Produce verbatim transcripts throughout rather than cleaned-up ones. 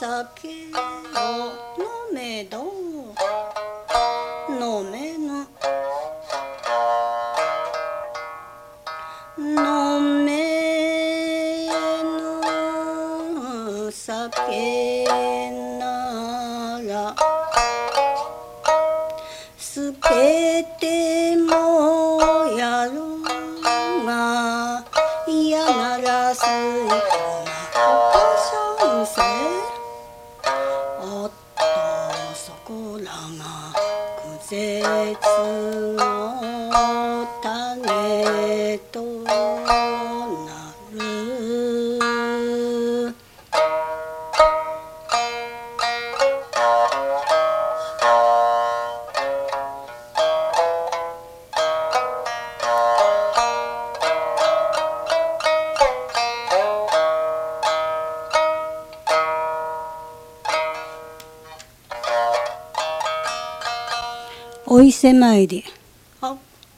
酒を飲めど飲めぬ飲めぬ酒ならすけてもやるが嫌ならすいかなおっとそこらが苦絶の種となるお伊勢参り。あ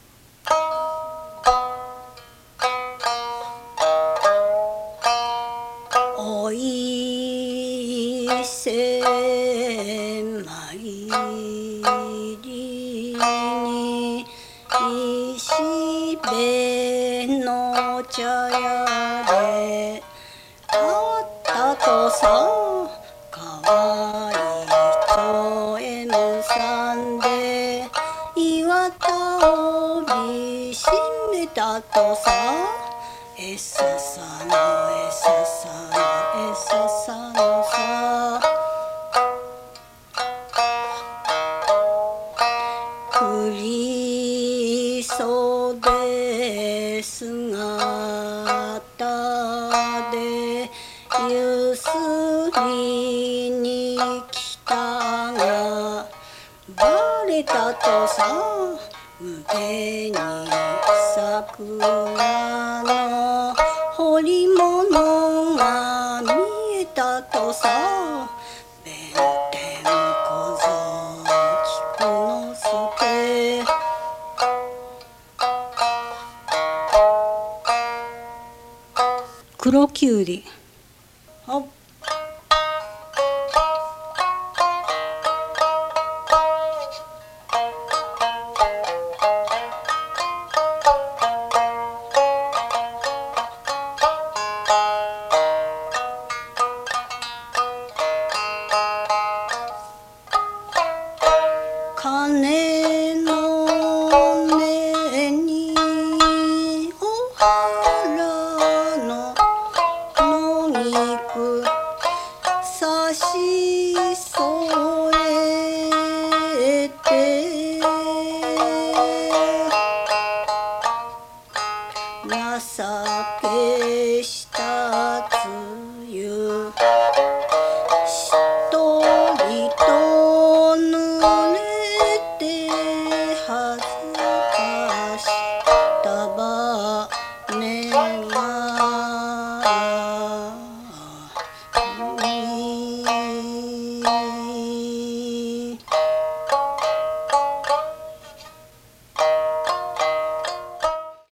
お伊勢参りに石塀の茶屋であったとさかわいとえむさんで岩田を見しめたとさえささのえささのえささのさ振り袖姿でゆすりに来たがバレたとさ腕に桜の彫り物が見えたとさ弁天小僧菊之助黒きゅうりあ鐘の音にお原の野菊